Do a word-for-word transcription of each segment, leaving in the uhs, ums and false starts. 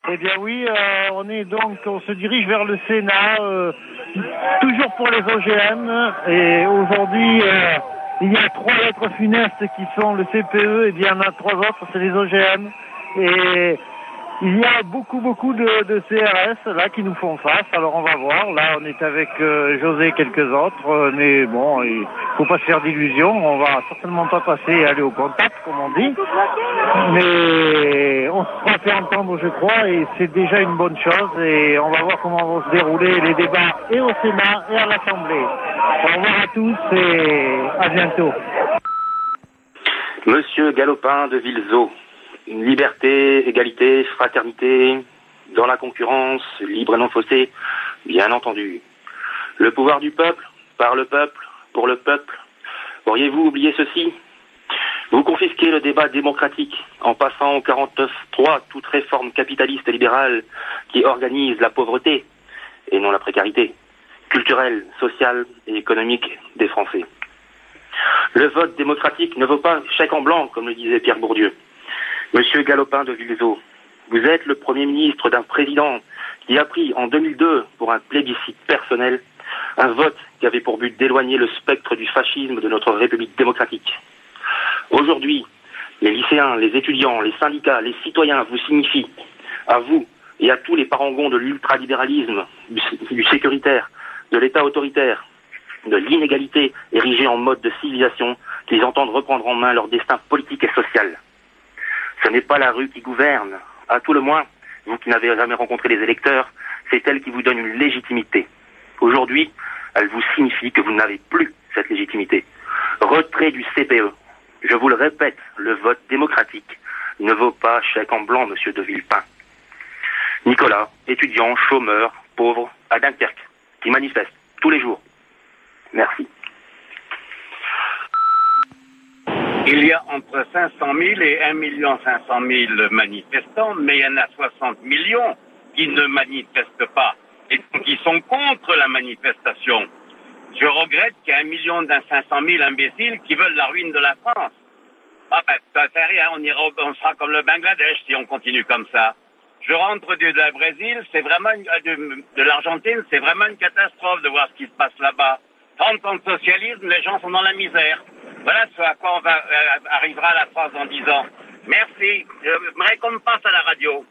Eh bien oui, euh, on est donc, on se dirige vers le Sénat, euh, toujours pour les O G M. Et aujourd'hui, euh, il y a trois lettres funestes qui sont le C P E, et bien il y en a trois autres, c'est les O G M. Et il y a beaucoup, beaucoup de, de C R S là qui nous font face. Alors on va voir. Là, on est avec euh, José et quelques autres, euh, mais bon, il faut pas se faire d'illusions. On va certainement pas passer et aller au contact, comme on dit. Mais on se sera fait entendre, je crois, et c'est déjà une bonne chose. Et on va voir comment vont se dérouler les débats et au Sénat et à l'Assemblée. Au revoir à tous et à bientôt. Monsieur Galopin de Villezeau. Liberté, égalité, fraternité, dans la concurrence, libre et non faussée, bien entendu. Le pouvoir du peuple, par le peuple, pour le peuple. Auriez-vous oublié ceci? Vous confisquez le débat démocratique en passant au quarante-neuf trois toute réforme capitaliste et libérale qui organise la pauvreté, et non la précarité, culturelle, sociale et économique des Français. Le vote démocratique ne vaut pas chèque en blanc, comme le disait Pierre Bourdieu. Monsieur Galopin de Villezeau, vous êtes le Premier ministre d'un président qui a pris en deux mille deux, pour un plébiscite personnel, un vote qui avait pour but d'éloigner le spectre du fascisme de notre République démocratique. Aujourd'hui, les lycéens, les étudiants, les syndicats, les citoyens vous signifient, à vous et à tous les parangons de l'ultralibéralisme, du, du sécuritaire, de l'État autoritaire, de l'inégalité érigée en mode de civilisation, qu'ils entendent reprendre en main leur destin politique et social. Ce n'est pas la rue qui gouverne. À tout le moins, vous qui n'avez jamais rencontré les électeurs, c'est elle qui vous donne une légitimité. Aujourd'hui, elle vous signifie que vous n'avez plus cette légitimité. Retrait du C P E. Je vous le répète, le vote démocratique ne vaut pas chèque en blanc, monsieur de Villepin. Nicolas, étudiant, chômeur, pauvre, à Dunkerque, qui manifeste tous les jours. Merci. Il y a entre cinq cent mille et un million cinq cent mille manifestants, mais il y en a soixante millions qui ne manifestent pas et qui sont contre la manifestation. Je regrette qu'il y ait un million cinq cent mille imbéciles qui veulent la ruine de la France. Ah ben, ça fait rien, on, ira, on sera comme le Bangladesh si on continue comme ça. Je rentre de, de la Brésil, c'est vraiment une, de, de l'Argentine, c'est vraiment une catastrophe de voir ce qui se passe là-bas. trente ans de socialisme, les gens sont dans la misère. Voilà ce à quoi on va, euh, arrivera la France dans dix ans. Merci. Je me récompense à la radio.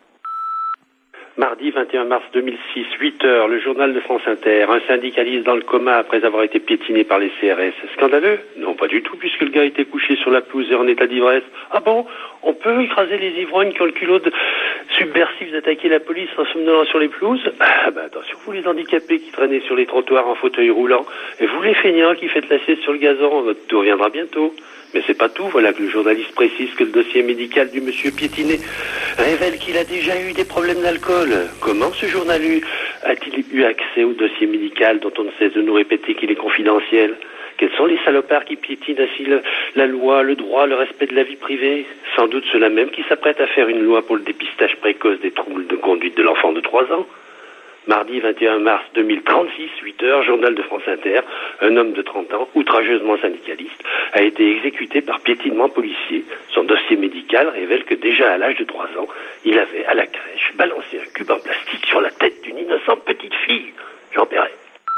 Mardi vingt et un mars deux mille six, huit heures, le journal de France Inter. Un syndicaliste dans le coma après avoir été piétiné par les C R S. Scandaleux? Non, pas du tout, puisque le gars était couché sur la pelouse et en état d'ivresse. Ah bon? On peut écraser les ivrognes qui ont le culot de subversif d'attaquer la police en somnolant sur les pelouses? Ah bah attention, vous les handicapés qui traînez sur les trottoirs en fauteuil roulant, et vous les feignants qui faites la sieste sur le gazon, votre tour viendra bientôt. Mais c'est pas tout, voilà que le journaliste précise que le dossier médical du monsieur piétiné révèle qu'il a déjà eu des problèmes d'alcool. Comment ce journal a-t-il eu accès au dossier médical dont on ne cesse de nous répéter qu'il est confidentiel? Quels sont les salopards qui piétinent ainsi le, la loi, le droit, le respect de la vie privée? Sans doute ceux-là même qui s'apprêtent à faire une loi pour le dépistage précoce des troubles de conduite de l'enfant de trois ans. Mardi vingt et un mars deux mille trente-six, huit heures, journal de France Inter, un homme de trente ans, outrageusement syndicaliste, a été exécuté par piétinement policier. Son dossier médical révèle que déjà à l'âge de trois ans, il avait, à la crèche, balancé un cube en plastique sur la tête d'une innocente petite fille. Jean Perret.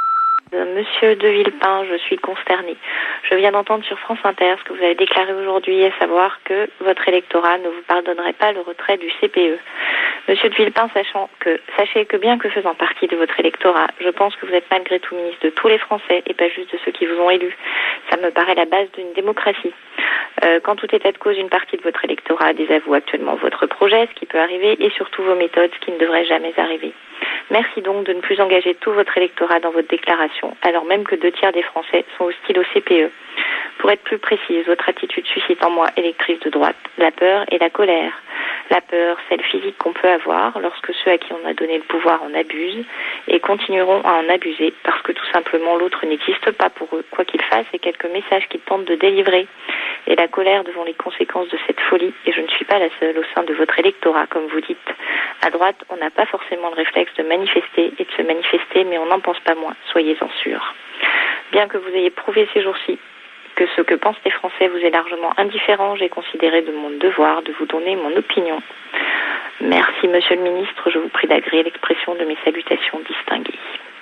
Monsieur de Villepin, je suis consternée. Je viens d'entendre sur France Inter ce que vous avez déclaré aujourd'hui, à savoir que votre électorat ne vous pardonnerait pas le retrait du C P E. Monsieur de Villepin, sachant que, sachez que bien que faisant partie de votre électorat, je pense que vous êtes malgré tout ministre de tous les Français et pas juste de ceux qui vous ont élus. Ça me paraît la base d'une démocratie. Euh, quand tout état de cause, une partie de votre électorat désavoue actuellement votre projet, ce qui peut arriver, et surtout vos méthodes, ce qui ne devrait jamais arriver. Merci donc de ne plus engager tout votre électorat dans votre déclaration, alors même que deux tiers des Français sont hostiles au C P E. Pour être plus précise, votre attitude suscite en moi, électrice de droite, la peur et la colère. La peur, celle physique qu'on peut avoir lorsque ceux à qui on a donné le pouvoir en abusent et continueront à en abuser parce que tout simplement l'autre n'existe pas pour eux, quoi qu'ils fassent et quelques messages qu'ils tentent de délivrer. Et la colère devant les conséquences de cette folie, et je ne suis pas la seule au sein de votre électorat, comme vous dites. À droite, on n'a pas forcément le réflexe de manifester et de se manifester, mais on n'en pense pas moins, soyez-en sûrs. Bien que vous ayez prouvé ces jours-ci que ce que pensent les Français vous est largement indifférent, j'ai considéré de mon devoir de vous donner mon opinion. Merci, Monsieur le Ministre. Je vous prie d'agréer l'expression de mes salutations distinguées.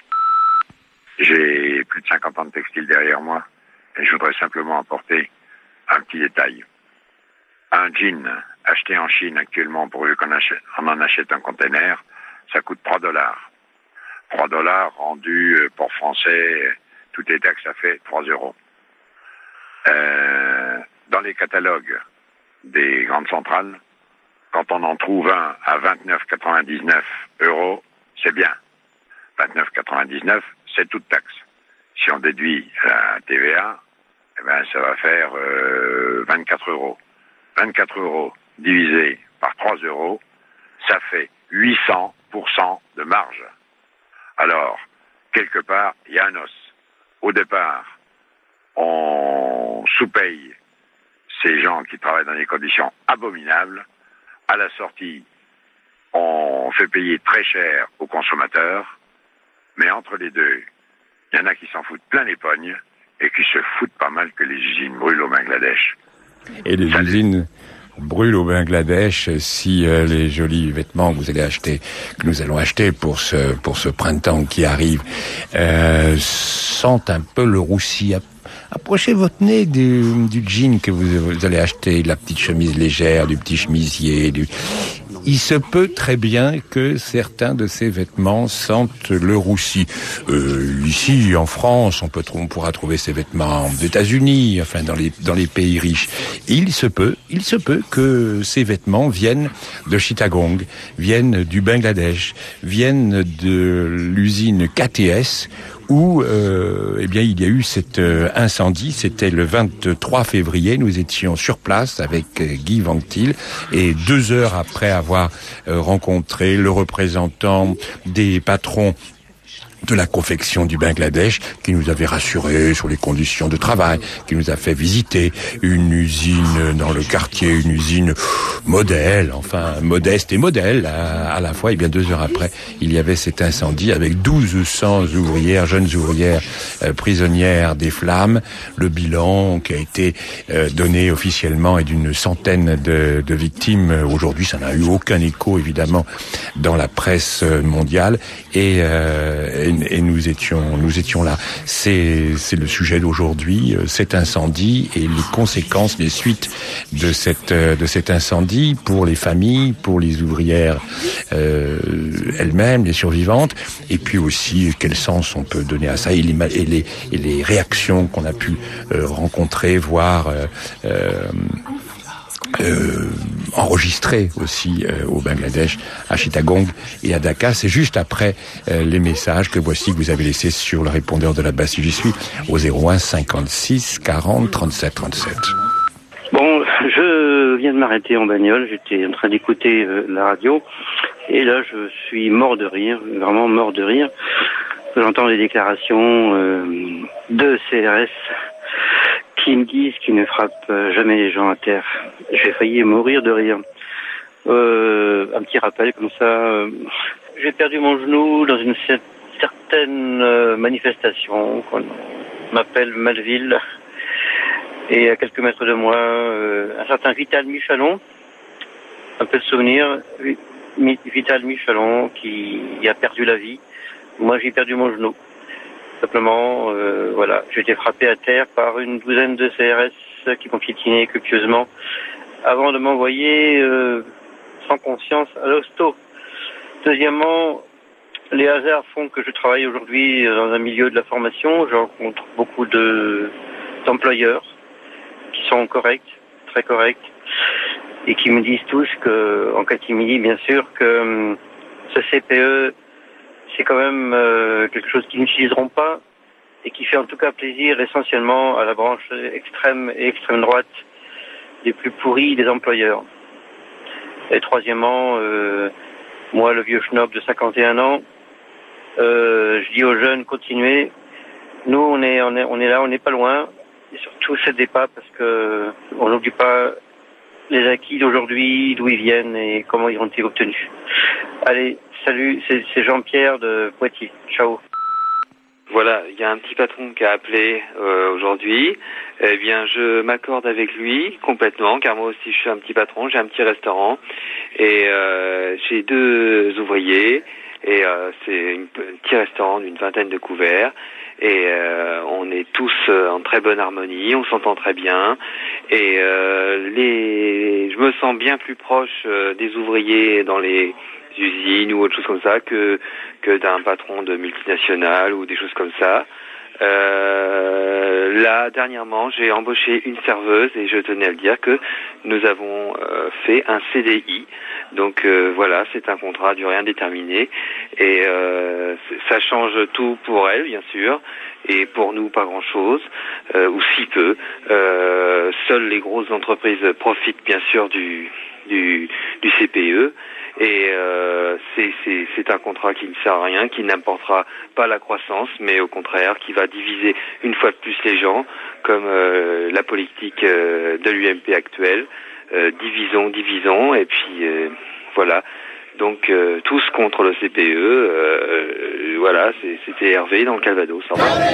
J'ai plus de cinquante ans de textile derrière moi et je voudrais simplement apporter un petit détail. Un jean acheté en Chine actuellement, pourvu qu'on achète, on en achète un container, ça coûte trois dollars. trois dollars rendus pour français, toutes les taxes, ça fait trois euros. Euh, dans les catalogues des grandes centrales, quand on en trouve un à vingt-neuf quatre-vingt-dix-neuf euros, c'est bien. vingt-neuf quatre-vingt-dix-neuf, c'est toute taxe. Si on déduit la T V A, eh ben, ça va faire euh, vingt-quatre euros. vingt-quatre euros divisé par trois euros, ça fait huit cents pour cent de marge. Alors, quelque part, il y a un os. Au départ, on sous-paye ces gens qui travaillent dans des conditions abominables. À la sortie, on fait payer très cher aux consommateurs. Mais entre les deux, il y en a qui s'en foutent plein les pognes et qui se foutent pas mal que les usines brûlent au Bangladesh. Et les Salut. usines brûlent au Bangladesh si euh, les jolis vêtements que vous allez acheter, que nous allons acheter pour ce pour ce printemps qui arrive, euh, sentent un peu le roussi. Approchez votre nez du, du jean que vous, vous allez acheter, de la petite chemise légère, du petit chemisier. Du... Il se peut très bien que certains de ces vêtements sentent le roussi. Euh, ici, en France, on peut on pourra trouver ces vêtements aux États-Unis, enfin dans les dans les pays riches. Il se peut, il se peut que ces vêtements viennent de Chittagong, viennent du Bangladesh, viennent de l'usine K T S. Où euh, eh bien il y a eu cet euh, incendie, c'était le vingt-trois février, nous étions sur place avec euh, Guy Vanctil et deux heures après avoir euh, rencontré le représentant des patrons de la confection du Bangladesh, qui nous avait rassurés sur les conditions de travail, qui nous a fait visiter une usine dans le quartier, une usine modèle, enfin modeste et modèle à, à la fois. Et bien deux heures après, il y avait cet incendie avec douze cents ouvrières, jeunes ouvrières euh, prisonnières des flammes. Le bilan qui a été euh, donné officiellement est d'une centaine de, de victimes. Aujourd'hui, ça n'a eu aucun écho évidemment dans la presse mondiale et, euh, et et nous étions nous étions là. C'est c'est le sujet d'aujourd'hui, cet incendie et les conséquences, les suites de cette de cet incendie pour les familles, pour les ouvrières euh, elles-mêmes, les survivantes, et puis aussi quel sens on peut donner à ça et les et les, et les réactions qu'on a pu euh, rencontrer, voir. Euh, euh, Euh, enregistré aussi euh, au Bangladesh, à Chittagong et à Dhaka. C'est juste après euh, les messages que voici que vous avez laissés sur le répondeur de la base si j'y suis au zéro un cinquante-six quarante trente-sept trente-sept. Bon, je viens de m'arrêter en bagnole, j'étais en train d'écouter euh, la radio et là je suis mort de rire, vraiment mort de rire. J'entends les déclarations euh, de C R S qui me disent qu'ils ne frappent jamais les gens à terre. J'ai failli mourir de rire. Euh, un petit rappel comme ça. Euh, j'ai perdu mon genou dans une certaine euh, manifestation qu'on m'appelle Malville. Et à quelques mètres de moi, euh, un certain Vital Michalon, un peu de souvenir, Vital Michalon qui a perdu la vie. Moi, j'ai perdu mon genou. Simplement, euh, voilà, j'ai été frappé à terre par une douzaine de C R S qui m'ont piétiné copieusement avant de m'envoyer euh, sans conscience à l'hosto. Deuxièmement, les hasards font que je travaille aujourd'hui dans un milieu de la formation. Je rencontre beaucoup de d'employeurs qui sont corrects, très corrects, et qui me disent tous que, en catimini bien sûr, que euh, ce C P E c'est quand même euh, quelque chose qu'ils n'utiliseront pas et qui fait en tout cas plaisir essentiellement à la branche extrême et extrême droite des plus pourris des employeurs. Et troisièmement, euh, moi, le vieux schnob de cinquante et un ans, euh, je dis aux jeunes, continuez. Nous, on est, on est, on est là, on n'est pas loin. Et surtout, cédez pas parce que on n'oublie pas les acquis d'aujourd'hui, d'où ils viennent et comment ils ont été obtenus. Allez, salut, c'est, c'est Jean-Pierre de Poitiers. Ciao. voilà, il y a un petit patron qui a appelé euh, aujourd'hui. Eh bien, je m'accorde avec lui complètement, car moi aussi je suis un petit patron, j'ai un petit restaurant et euh, j'ai deux ouvriers et euh, c'est un petit restaurant d'une vingtaine de couverts et euh, on est tous en très bonne harmonie, on s'entend très bien et euh, les, je me sens bien plus proche euh, des ouvriers dans les usines ou autre chose comme ça que que d'un patron de multinationale ou des choses comme ça. Euh, là, dernièrement, j'ai embauché une serveuse et je tenais à le dire que nous avons euh, fait un C D I. Donc euh, voilà, c'est un contrat à durée indéterminée et euh, ça change tout pour elle, bien sûr, et pour nous pas grand-chose, euh, ou si peu. Euh, seules les grosses entreprises profitent bien sûr du du, du C P E. Et euh, c'est, c'est, c'est un contrat qui ne sert à rien, qui n'apportera pas la croissance, mais au contraire, qui va diviser une fois de plus les gens, comme euh, la politique euh, de l'U M P actuelle. Euh, divisons, divisons, et puis euh, voilà. Donc euh, tous contre le C P E. Euh, voilà, c'est, c'était Hervé dans le Calvados. Au revoir.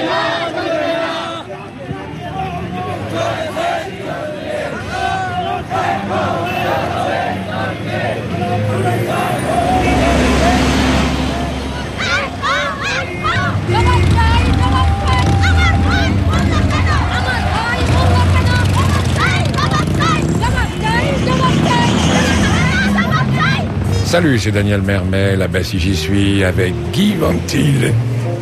Salut, c'est Daniel Mermet, là-bas si j'y suis, avec Guy Ventil.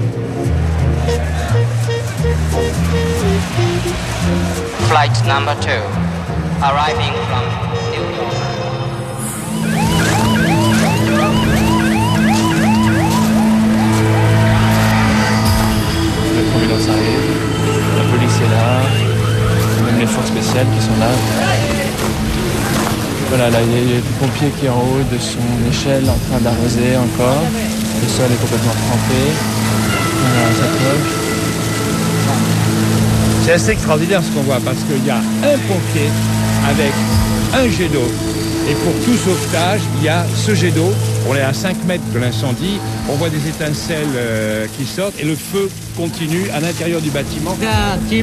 Flight number two, arriving from New York. L'ambulance arrive, la police est là, même les forces spéciales qui sont là. Voilà, là, il y a le pompier qui est en haut de son échelle en train d'arroser encore. Le sol est complètement trempé. Voilà, ça cloche. C'est assez extraordinaire ce qu'on voit parce qu'il y a un pompier avec un jet d'eau. Et pour tout sauvetage, il y a ce jet d'eau. On est à cinq mètres de l'incendie. On voit des étincelles euh, qui sortent et le feu continue à l'intérieur du bâtiment. C'est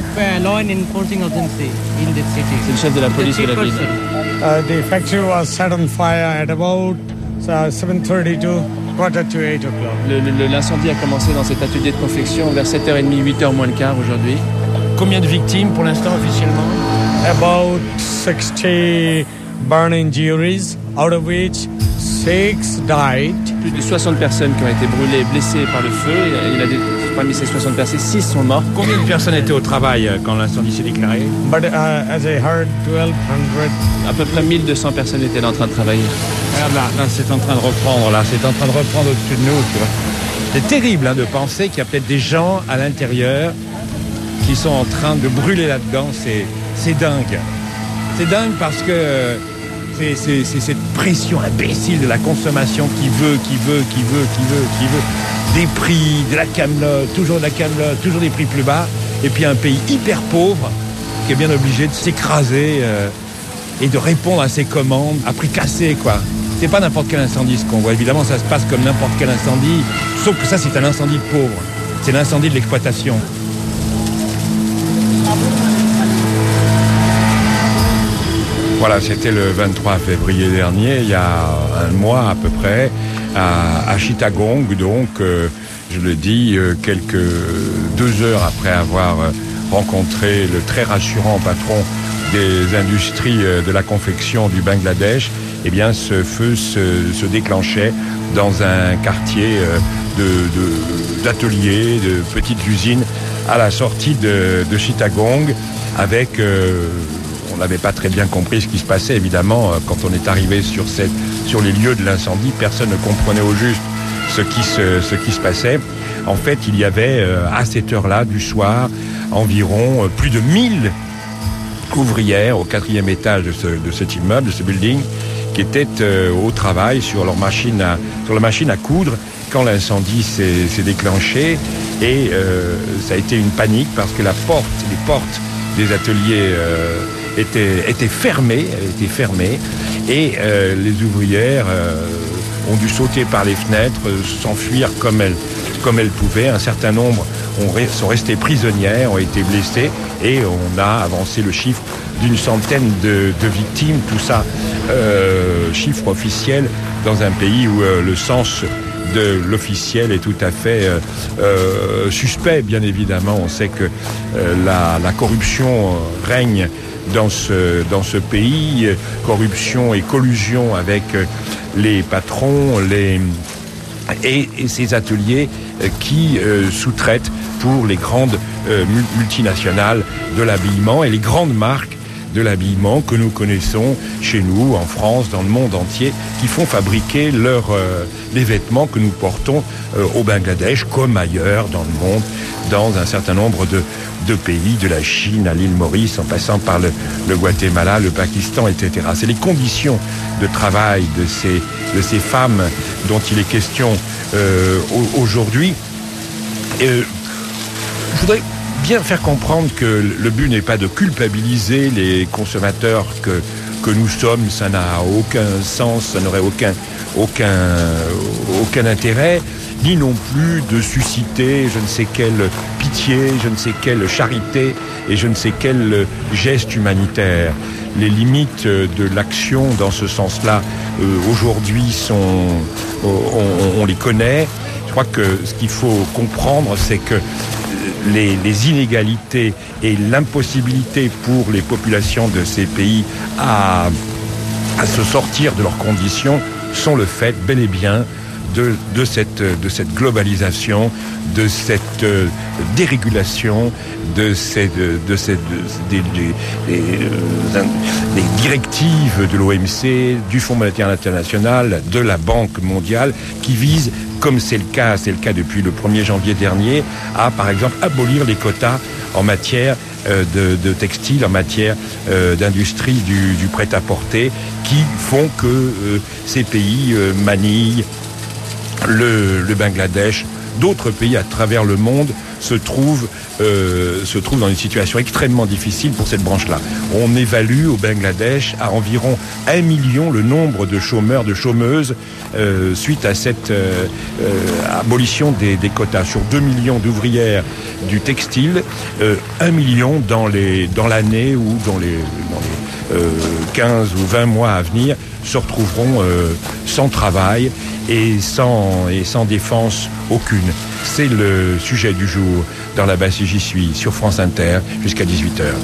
le chef de la police de la ville. Uh, the factory was set on fire at about uh, seven thirty to quarter to eight o'clock. Le, le, l'incendie a commencé dans cet atelier de confection vers sept heures trente, huit heures moins le quart aujourd'hui. Combien de victimes pour l'instant officiellement? About sixty burn injuries, out of which six died. Plus de soixante personnes qui ont été brûlées, blessées par le feu. Il a des, parmi ces soixante personnes, six sont morts. Combien de personnes étaient au travail quand l'incendie s'est déclaré? But uh, as I heard, twelve hundred. À peu près mille deux cents personnes étaient là en train de travailler. Regarde là, là c'est en train de reprendre, là, c'est en train de reprendre au-dessus de nous, tu vois. C'est terrible hein, de penser qu'il y a peut-être des gens à l'intérieur qui sont en train de brûler là-dedans. C'est, c'est dingue. C'est dingue parce que c'est, c'est, c'est cette pression imbécile de la consommation qui veut, qui veut, qui veut, qui veut, qui veut. Des prix, de la camelote, toujours de la camelote, toujours des prix plus bas. Et puis un pays hyper pauvre qui est bien obligé de s'écraser euh, et de répondre à ses commandes à prix cassé, quoi. C'est pas n'importe quel incendie ce qu'on voit. Évidemment, ça se passe comme n'importe quel incendie, sauf que ça, c'est un incendie de pauvre. C'est l'incendie de l'exploitation. Voilà, c'était le vingt-trois février dernier, il y a un mois à peu près, à, à Chittagong, donc, euh, je le dis, euh, quelques deux heures après avoir euh, rencontré le très rassurant patron des industries euh, de la confection du Bangladesh, eh bien, ce feu se, se déclenchait dans un quartier euh, de, de, d'ateliers, de petites usines à la sortie de, de Chittagong, avec... Euh, on n'avait pas très bien compris ce qui se passait, évidemment, quand on est arrivé sur, cette, sur les lieux de l'incendie, personne ne comprenait au juste ce qui se, ce qui se passait. En fait, il y avait, à cette heure-là du soir, environ plus de mille ouvrières au quatrième étage de, ce, de cet immeuble, de ce building, qui étaient euh, au travail sur leur machine à, sur la machine à coudre quand l'incendie s'est, s'est déclenché. Et euh, ça a été une panique parce que la porte, les portes des ateliers euh, étaient, étaient fermées, étaient fermées, et euh, les ouvrières euh, ont dû sauter par les fenêtres, euh, s'enfuir comme elles, comme elles pouvaient. Un certain nombre ont, sont restées prisonnières, ont été blessées, et on a avancé le chiffre d'une centaine de, de victimes. Tout ça, euh, chiffre officiel, dans un pays où euh, le sens de l'officiel est tout à fait euh, euh, suspect, bien évidemment. On sait que euh, la, la corruption règne dans ce, dans ce pays, corruption et collusion avec les patrons, les, et, et ces ateliers qui euh, sous-traitent pour les grandes euh, multinationales de l'habillement et les grandes marques de l'habillement que nous connaissons chez nous, en France, dans le monde entier, qui font fabriquer leurs, euh, les vêtements que nous portons euh, au Bangladesh, comme ailleurs dans le monde, dans un certain nombre de, de pays, de la Chine à l'île Maurice, en passant par le, le Guatemala, le Pakistan, et cetera. C'est les conditions de travail de ces, de ces femmes dont il est question euh, aujourd'hui. Euh, je voudrais bien faire comprendre que le but n'est pas de culpabiliser les consommateurs que, que nous sommes. Ça n'a aucun sens, ça n'aurait aucun, aucun, aucun intérêt, ni non plus de susciter je ne sais quelle pitié, je ne sais quelle charité et je ne sais quel geste humanitaire. Les limites de l'action dans ce sens-là, euh, aujourd'hui, sont, on, on, on les connaît. Je crois que ce qu'il faut comprendre, c'est que Les, les inégalités et l'impossibilité pour les populations de ces pays à, à se sortir de leurs conditions sont le fait bel et bien de, de, cette, de cette globalisation, de cette euh, dérégulation, de ces, de, de ces, de, des, des, des, euh, des directives de l'O M C, du Fonds monétaire international, de la Banque mondiale, qui visent, comme c'est le cas, c'est le cas depuis le premier janvier dernier, à, par exemple, abolir les quotas en matière euh, de, de textile, en matière euh, d'industrie du, du prêt-à-porter, qui font que euh, ces pays, euh, Manille, le, le Bangladesh, d'autres pays à travers le monde se trouvent, euh, se trouvent dans une situation extrêmement difficile pour cette branche-là. On évalue au Bangladesh à environ un million le nombre de chômeurs, de chômeuses euh, suite à cette euh, euh, abolition des, des quotas. Sur deux millions d'ouvrières du textile, euh, un million dans, les, dans l'année ou dans les, dans les euh, quinze ou vingt mois à venir se retrouveront euh, sans travail et sans, et sans défense aucune. C'est le sujet du jour dans La Basse et J'y suis sur France Inter jusqu'à dix-huit heures.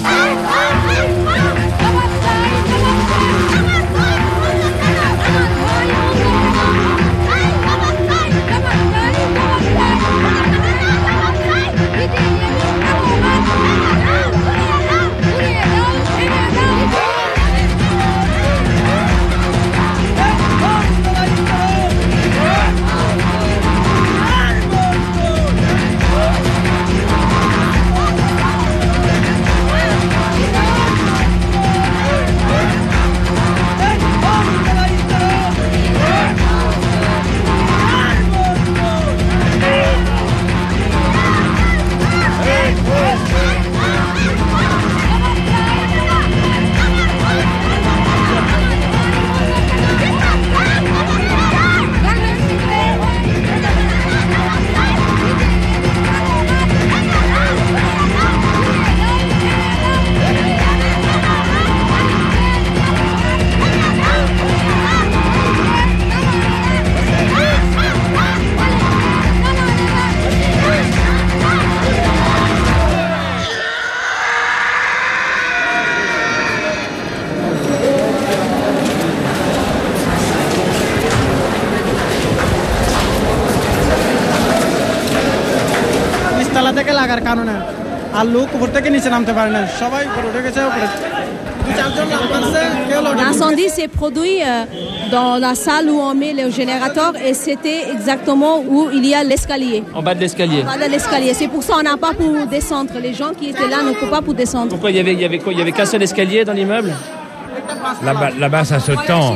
L'incendie s'est produit dans la salle où on met le générateur et c'était exactement où il y a l'escalier. En bas de l'escalier. En bas de l'escalier. C'est pour ça qu'on n'a pas pu descendre. Les gens qui étaient là ne peuvent pas pour descendre. Pourquoi il y avait, il y avait quoi? Il y avait qu'un seul escalier dans l'immeuble? Là-bas, là-bas, ça se tend.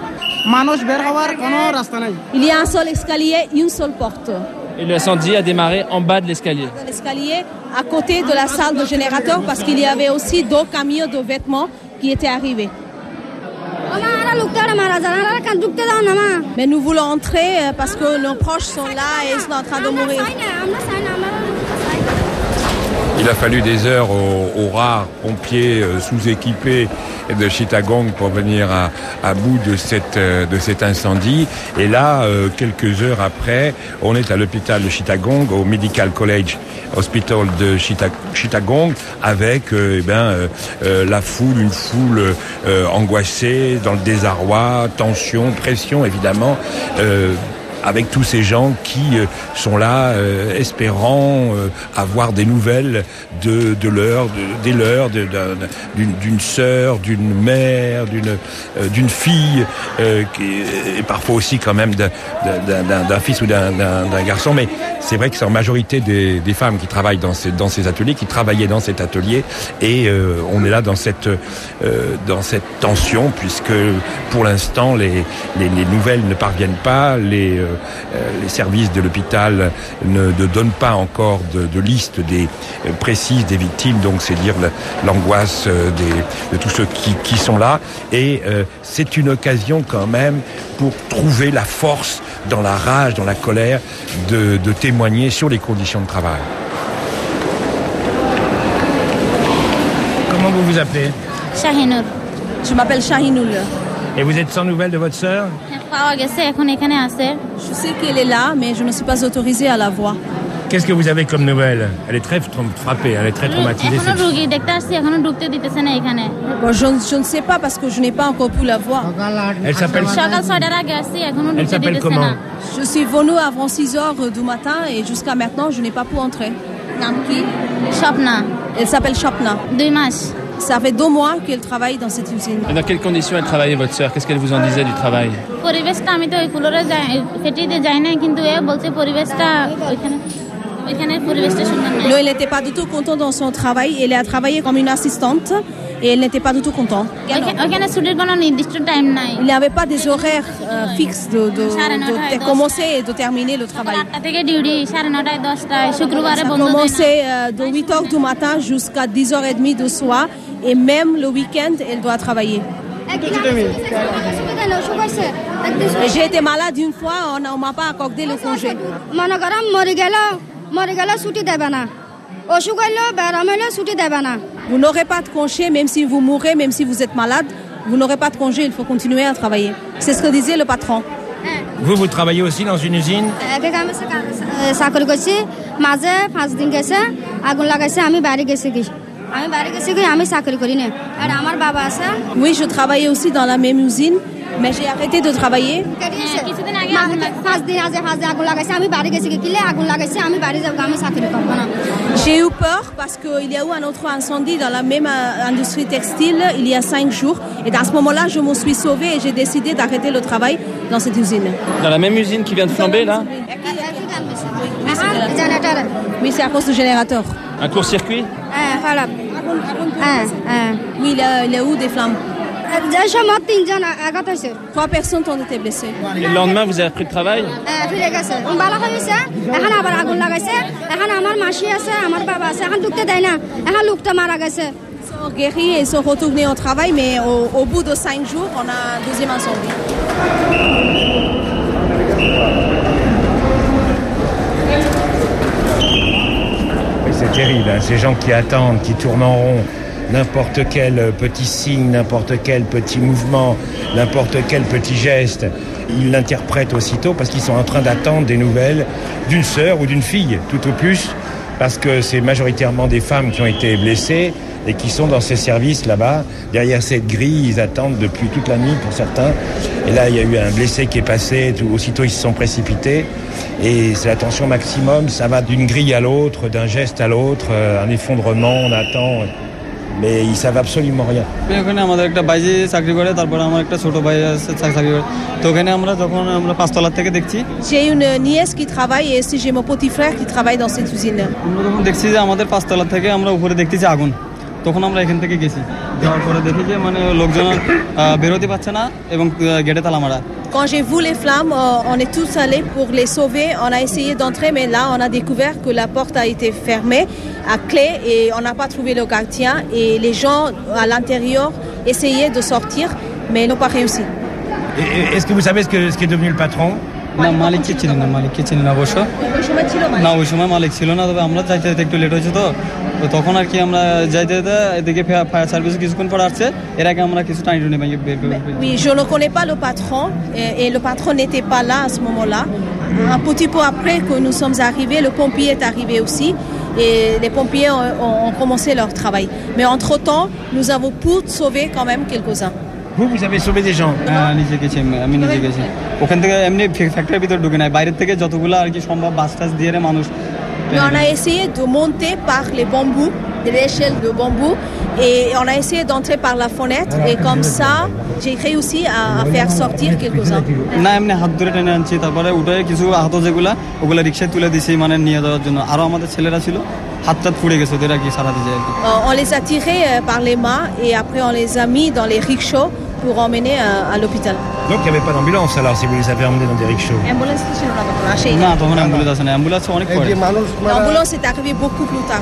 Il y a un seul escalier, une seule porte. Et l'incendie a démarré en bas de l'escalier. L'escalier à côté de la salle de générateur parce qu'il y avait aussi deux camions de vêtements qui étaient arrivés. Mais nous voulons entrer parce que nos proches sont là et ils sont en train de mourir. Il a fallu des heures aux, aux rares pompiers euh, sous-équipés de Chittagong pour venir à, à bout de, cette, euh, de cet incendie. Et là, euh, quelques heures après, on est à l'hôpital de Chittagong, au Medical College Hospital de Chittagong, avec euh, eh ben, euh, euh, la foule, une foule euh, angoissée, dans le désarroi, tension, pression évidemment. Euh, avec tous ces gens qui euh, sont là euh, espérant euh, avoir des nouvelles de, de leur, de, des leurs, de, de, d'une, d'une sœur, d'une mère, d'une, euh, d'une fille, euh, qui, et parfois aussi quand même d'un, d'un, d'un, d'un fils ou d'un, d'un, d'un garçon. Mais c'est vrai que c'est en majorité des, des femmes qui travaillent dans ces, dans ces ateliers, qui travaillaient dans cet atelier, et euh, on est là dans cette, euh, dans cette tension, puisque pour l'instant les, les, les nouvelles ne parviennent pas, les euh, les services de l'hôpital ne, ne donnent pas encore de, de liste des, euh, précise des victimes, donc c'est dire la, l'angoisse euh, des, de tous ceux qui, qui sont là. Et euh, c'est une occasion quand même pour trouver la force dans la rage, dans la colère, de, de témoigner sur les conditions de travail. Comment vous vous appelez? Shahinoul. Je m'appelle Shahinoul. Et vous êtes sans nouvelles de votre sœur? Je sais qu'elle est là, mais je ne suis pas autorisée à la voir. Qu'est-ce que vous avez comme nouvelle? Elle est très frappée, elle est très traumatisée. Bon, je, je ne sais pas parce que je n'ai pas encore pu la voir. Elle s'appelle... Elle s'appelle comment? Je suis venue avant six heures du matin et jusqu'à maintenant, je n'ai pas pu entrer. Shapna. Elle s'appelle Shapna. Ça fait deux mois qu'elle travaille dans cette usine. Et dans quelles conditions elle travaillait, votre sœur? Qu'est-ce qu'elle vous en disait du travail? Non, elle n'était pas du tout contente dans son travail. Elle a travaillé comme une assistante et elle n'était pas du tout contente. Il n'y avait pas des horaires euh, fixes de, de, de, de commencer et de terminer le travail. Ça commençait euh, de huit heures du matin jusqu'à dix heures trente du soir et même le week-end, elle doit travailler. J'ai été malade une fois, on ne m'a pas accordé le congé. Vous n'aurez pas de congé, même si vous mourrez, même si vous êtes malade, vous n'aurez pas de congé, il faut continuer à travailler. C'est ce que disait le patron. Vous, vous travaillez aussi dans une usine? Oui, je travaillais aussi dans la même usine, mais j'ai arrêté de travailler. J'ai eu peur parce qu'il y a eu un autre incendie dans la même industrie textile il y a cinq jours. Et à ce moment-là, je me suis sauvée et j'ai décidé d'arrêter le travail dans cette usine. Dans la même usine qui vient de flamber, là? Oui, c'est à cause du générateur. Un court-circuit? Oui, il y a, il y a eu des flammes. Trois personnes ont été blessées. Et le lendemain, vous avez repris le travail? Ils sont guéris et sont retournés au travail, mais au, au bout de cinq jours, on a un deuxième incendie. Oui, c'est terrible, hein, ces gens qui attendent, qui tournent en rond. N'importe quel petit signe, n'importe quel petit mouvement, n'importe quel petit geste, ils l'interprètent aussitôt parce qu'ils sont en train d'attendre des nouvelles d'une sœur ou d'une fille, tout au plus, parce que c'est majoritairement des femmes qui ont été blessées et qui sont dans ces services là-bas. Derrière cette grille, ils attendent depuis toute la nuit pour certains. Et là, il y a eu un blessé qui est passé, tout, aussitôt ils se sont précipités. Et c'est la tension maximum, ça va d'une grille à l'autre, d'un geste à l'autre, un effondrement, on attend... Mais ils savent absolument rien. J'ai une nièce qui travaille et aussi j'ai mon petit frère qui travaille dans cette usine. তখন আমরা এখান থেকে গেছি যাওয়ার পরে দেখি যে মানে লোকজন বেরোতে পারছে না এবং গেটে তালা মারা Quand j'ai vu les flammes, on est tous allés pour les sauver. On a essayé d'entrer, mais là, on a découvert que la porte a été fermée à clé et on n'a pas trouvé le gardien. Et les gens à l'intérieur essayaient de sortir, mais ils n'ont pas réussi. Et, est-ce que vous savez ce, que, ce qui est devenu le patron? না মালিক কে ছিলেন না মালিক কে ছিলেন না অবশ্য না ওই সময় মালিক ছিল না তবে আমরা যাইতে যাইতে একটু লেট হয়েছে তো তো তখন আর কি আমরা যাইতে যাইতে এদিকে ফায়ার সার্ভিস কিছুক্ষণ পর আসছে এর আগে আমরা কিছু টাইম টুনে ভেঙে বের করে Oui, je ne connais pas le patron et, et le patron n'était pas là à ce moment-là. Un petit peu après que nous sommes arrivés, le pompier est arrivé aussi et les pompiers ont, ont, ont commencé leur travail. Mais entre-temps, nous avons pu sauver quand même quelques-uns. Vous, vous avez sauvé des gens? হ্যাঁ নিজে গেছি আমি নিজে গেছি ওখান থেকে এমনি ফ্যাক্টরির ভিতর ঢুকে নাই বাইরে থেকে যতগুলো আর কি সম্ভব বাস টাস দিয়ে মানুষ Mais on a essayé de monter par les bambous, les échelles de bambou, et on a essayé d'entrer par la fenêtre, et comme ça, j'ai réussi à, à faire sortir quelques-uns. না এমনি হাত ধরে টেনে আনছি তারপরে উঠে কিছু আহত যেগুলা ওগুলা রিকশায় তুলে দিছি মানে নিয়ে যাওয়ার জন্য আরো আমাদের ছেলেরা ছিল হাত টাত পুড়ে গেছে ওদের আর কি সারাতে যায় আর কি On les a tirés par les mains, et après on les a mis dans les rickshaws pour emmener à, à l'hôpital. Donc il n'y avait pas d'ambulance alors si vous les avez emmenés dans des rickshaws? না তখন অ্যাম্বুলেন্স আছে না অ্যাম্বুলেন্স অনেক পরে L'ambulance est arrivée beaucoup plus tard.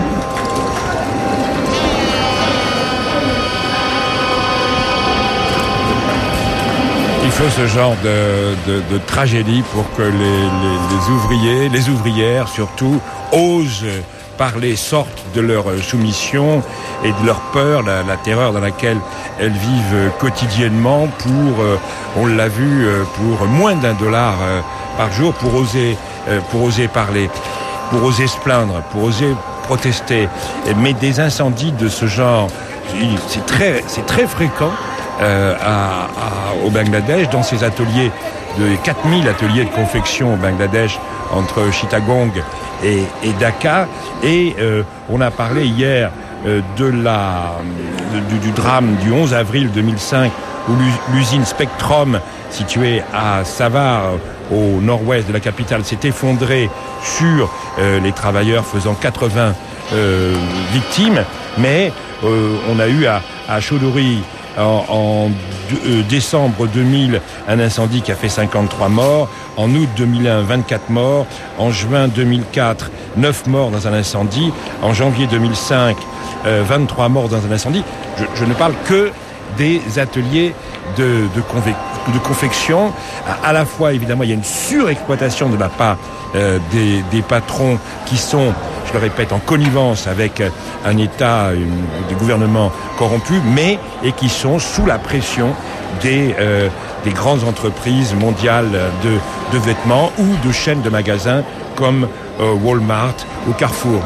Il faut ce genre de, de, de tragédie pour que les, les, les ouvriers, les ouvrières surtout, osent parler, sortent de leur soumission et de leur peur, la, la terreur dans laquelle elles vivent quotidiennement pour, euh, on l'a vu, euh, pour moins d'un dollar euh, par jour, pour oser, euh, pour oser parler, pour oser se plaindre, pour oser protester. Mais des incendies de ce genre, c'est très, c'est très fréquent euh, à, à, au Bangladesh, dans ces ateliers, de quatre mille ateliers de confection au Bangladesh, entre Chittagong et, et Dhaka. Et euh, on a parlé hier euh, de la, de, du, du drame du onze avril deux mille cinq, où l'usine Spectrum, située à Savar, au nord-ouest de la capitale, s'est effondrée sur euh, les travailleurs, faisant quatre-vingts euh, victimes. Mais euh, on a eu à, à Chaudhuri, En, en de, euh, décembre deux mille, un incendie qui a fait cinquante-trois morts. En août deux mille un, vingt-quatre morts. En juin deux mille quatre, neuf morts dans un incendie. En janvier deux mille cinq, euh, vingt-trois morts dans un incendie. Je, je ne parle que des ateliers de, de, conve- de confection. À, à la fois, évidemment, il y a une surexploitation de la part euh, des, des patrons qui sont, je le répète, en connivence avec un État, une, des gouvernements corrompus, mais et qui sont sous la pression des, euh, des grandes entreprises mondiales de, de vêtements ou de chaînes de magasins comme euh, Walmart ou Carrefour.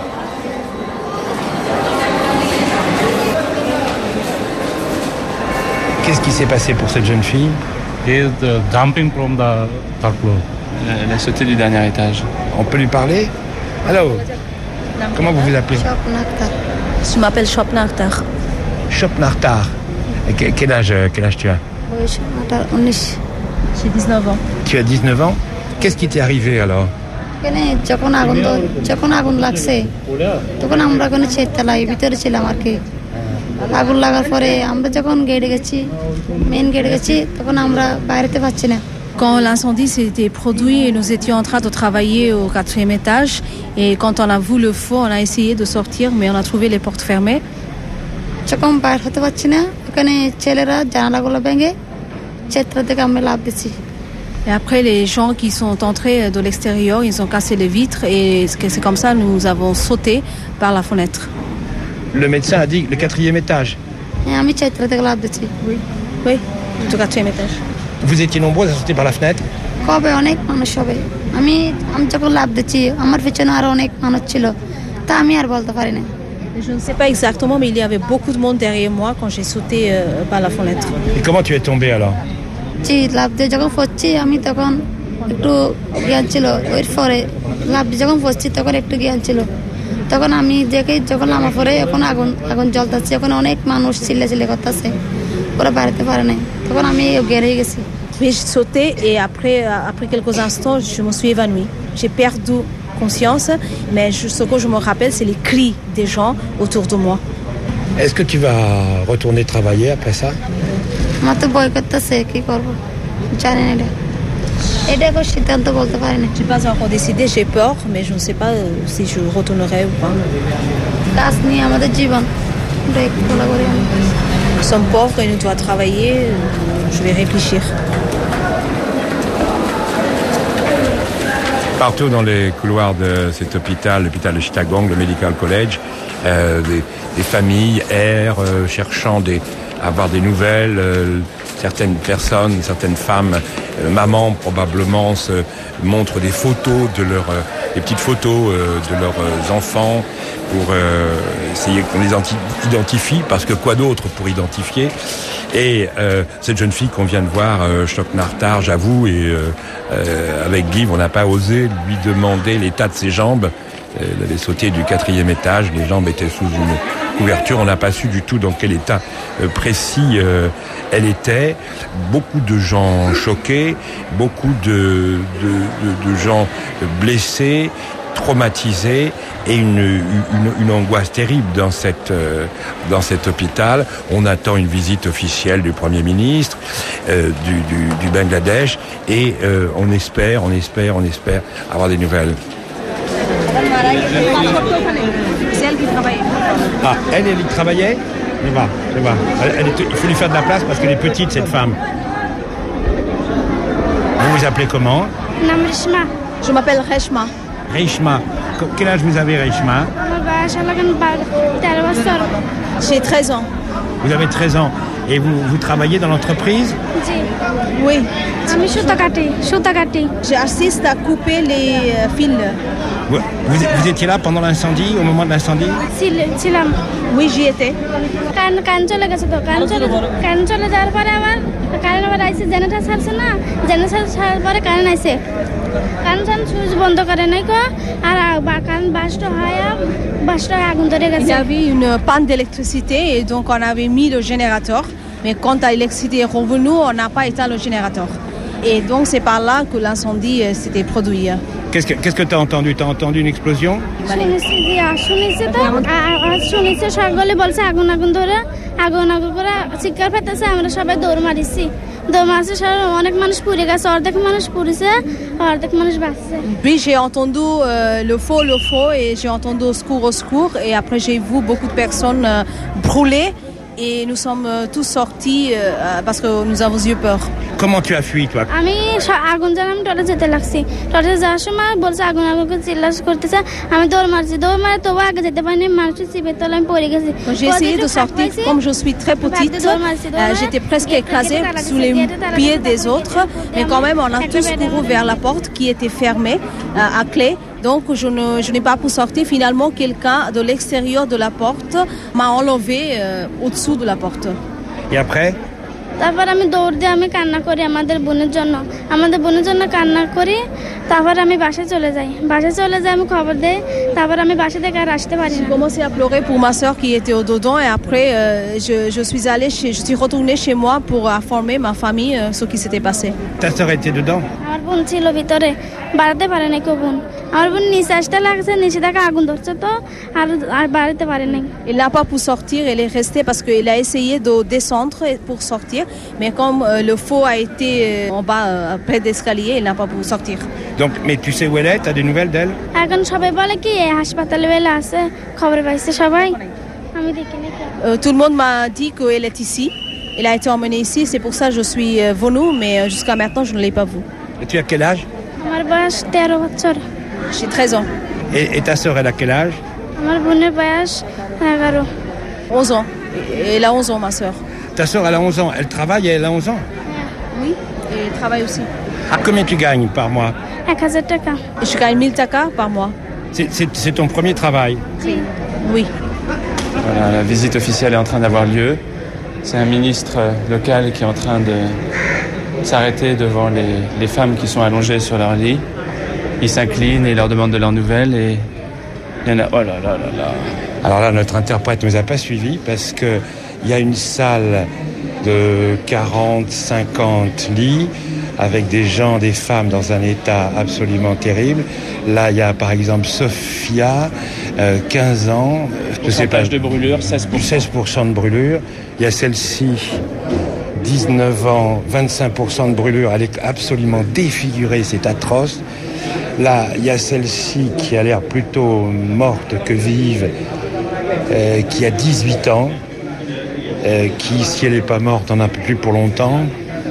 Qu'est-ce qui s'est passé pour cette jeune fille? He is uh, jumping from the third floor. Elle a sauté du dernier étage. On peut lui parler? Allô? Comment vous vous appelez? Je m'appelle Shopna Akhtar. Shopna Akhtar. Quel âge, quel âge tu as? J'ai dix-neuf ans. Tu as dix-neuf ans? Qu'est-ce qui t'est arrivé alors? এখানে যখন আগুন যখন আগুন লাগছে তখন আমরা কোনো চেতলায় ভিতরে ছিলাম আর কি আগুন লাগার পরে আমরা যখন গেটে গেছি মেন গেটে গেছি তখন আমরা বাইরেতে পাচ্ছি না Quand l'incendie s'était produit et nous étions en train de travailler au quatrième étage, et quand on a vu le feu, on a essayé de sortir, mais on a trouvé les portes fermées. যখন বাইরে হতে পারছি না ওখানে ছেলেরা জানালাগুলো ভেঙে চেতলা থেকে আমরা লাফ দিচ্ছি Et après, les gens qui sont entrés de l'extérieur, ils ont cassé les vitres, et c'est comme ça que nous avons sauté par la fenêtre. Le médecin a dit le quatrième étage. আমি চেতলা থেকে লাফ দিচ্ছি Oui, oui, du quatrième étage. Vous étiez nombreux à sauter par la fenêtre? কবে অনেক মানুষ হবে আমি আমি যখন লাফ দিচ্ছি আমার পিছনে আরো অনেক মানুষ ছিল তা আমি আর বলতে পারি না Je ne sais pas exactement, mais il y avait beaucoup de monde derrière moi quand j'ai sauté euh, par la fenêtre. Et comment tu es tombé alors? জি লাফ দিয়ে যখন পড়ছি আমি তখন একটু জ্ঞান ছিল ওই পরে লাফ দিয়ে যখন পড়ছি তখন একটু জ্ঞান ছিল তখন আমি দেখে যখন নামা পরে এখন আগুন আগুন জ্বলতেছে এখন অনেক মানুষ চিল্লা চিল্লা করতেছে ওরা বাড়িতে পারে নাই তখন আমি জ্ঞান হয়ে গেছি Puis j'ai sauté et après, après quelques instants, je me suis évanouie. J'ai perdu conscience, mais je, ce que je me rappelle, c'est les cris des gens autour de moi. Est-ce que tu vas retourner travailler après ça? আমার তো ভয় করতেছে কি করব জানি না এটা কোনো সিদ্ধান্ত বলতে পারি না Je n'ai pas encore décidé, j'ai peur, mais je ne sais pas si je retournerai ou pas. কাজ নিয়ে আমাদের জীবন ব্রেক বলা করি আমি nous sommes pauvres et nous devons travailler. Je vais réfléchir. Partout dans les couloirs de cet hôpital, l'hôpital de Chittagong, le Medical College, euh, des, des familles errent, euh, cherchant des, à avoir des nouvelles. Euh, certaines personnes, certaines femmes, euh, mamans probablement, se montrent des photos de leurs, euh, des petites photos euh, de leurs euh, enfants pour euh, essayer qu'on les identifie, parce que quoi d'autre pour identifier. Et euh, cette jeune fille qu'on vient de voir, euh, Choknartar, j'avoue, et euh, euh, avec Guy, on n'a pas osé lui demander l'état de ses jambes. Euh, elle avait sauté du quatrième étage, les jambes étaient sous une couverture, on n'a pas su du tout dans quel état euh, précis euh, elle était. Beaucoup de gens choqués, beaucoup de, de, de, de gens blessés, traumatisés, et une, une, une angoisse terrible dans cette euh, dans cet hôpital. On attend une visite officielle du Premier ministre euh, du, du, du Bangladesh, et euh, on espère, on espère, on espère avoir des nouvelles. C'est elle qui travaille. Ah, elle, elle y travaillait? Je vois, je vois. Elle, elle est, il faut lui faire de la place parce qu'elle est petite, cette femme. Vous vous appelez comment? Je m'appelle Reshma. Reshma. Quel âge vous avez, Reshma? J'ai treize ans. Vous avez treize ans. Et vous, vous travaillez dans l'entreprise? Oui. J'assiste à couper les fils. Vous, vous, vous étiez là pendant l'incendie, au moment de l'incendie? Oui, j'y étais. Il y avait une panne d'électricité et donc on avait mis le générateur. Mais quand l'électricité est revenue, on n'a pas éteint le générateur. Et donc c'est par là que l'incendie s'était produit. Qu'est-ce que qu'est-ce que tu as entendu? Tu as entendu une explosion? Puis j'ai entendu euh, le feu, le feu, et j'ai entendu au secours, au secours, et après j'ai vu beaucoup de personnes euh, brûlées. Et nous sommes tous sortis euh, parce que nous avons eu peur. Comment tu as fui, toi? J'ai essayé de sortir, comme je suis très petite, euh, j'étais presque écrasée sous les pieds des autres, mais quand même on a tous couru vers la porte qui était fermée euh, à clé. Donc je, ne, je n'ai pas pu sortir. Finalement, quelqu'un de l'extérieur de la porte m'a enlevé euh, au-dessous de la porte. Et après? তারপর আমি দৌড় দিয়ে আমি কান্না করি আমাদের বোনের জন্য আমাদের বোনের জন্য কান্না করি তারপর আমি বাসায় চলে যাই বাসায় চলে যাই আমি খবর দেই তারপর আমি বাসা থেকে আর আসতে পারি না J'ai commencé à pleurer pour ma sœur qui était au-dedans et après euh, je, je suis allée chez, je suis retournée chez moi pour informer ma famille euh, ce qui s'était passé. Ta sœur était dedans? আমার বোন ছিল ভিতরে বাড়াতে পারে না কেউ বোন আমার বোন নিচে আসতে লাগছে নিচে থেকে আগুন ধরছে তো আর আর বাড়াতে পারে না Elle n'a pas pu sortir, elle est restée parce qu'elle a essayé de descendre pour sortir, mais comme euh, le feu a été euh, en bas euh, près d'escalier, elle n'a pas pu sortir. Donc, mais tu sais où elle est? Tu as des nouvelles d'elle? এখন সবাই বলে কি হাসপাতালে বেলা আছে খবর পাইছে সবাই আমি দেখিনি Euh, tout le monde m'a dit qu'elle est ici. Elle a été emmenée ici, c'est pour ça que je suis euh, venue, mais euh, jusqu'à maintenant je ne l'ai pas vue. Et tu as quel âge? আমার বয়স তেরো বছর J'ai treize ans. Et, et ta sœur, elle a quel âge? আমার বোনের বয়স এগারো onze ans. Et elle a onze ans, ma sœur. Ta sœur, elle a onze ans. Elle travaille et elle a onze ans? Oui, et elle travaille aussi. À combien tu gagnes par mois? এক হাজার টাকা Je gagne mille takas par mois. C'est, c'est, c'est ton premier travail? Oui. Voilà, la visite officielle est en train d'avoir lieu. C'est un ministre local qui est en train de s'arrêter devant les, les femmes qui sont allongées sur leur lit. Il s'incline et il leur demande de leurs nouvelles et il y en a... Oh là là là là. Alors là, notre interprète ne nous a pas suivis parce qu'il y a une salle de quarante, cinquante lits avec des gens, des femmes dans un état absolument terrible. Là, il y a par exemple Sophia, euh, quinze ans. Je sais pas, de brûlure, seize pour cent. seize pour cent de brûlure. Il y a celle-ci, dix-neuf ans, vingt-cinq pour cent de brûlure. Elle est absolument défigurée, c'est atroce. Là, il y a celle-ci qui a l'air plutôt morte que vive, euh, qui a dix-huit ans. euh, qui, si elle n'est pas morte, n'en a plus pour longtemps.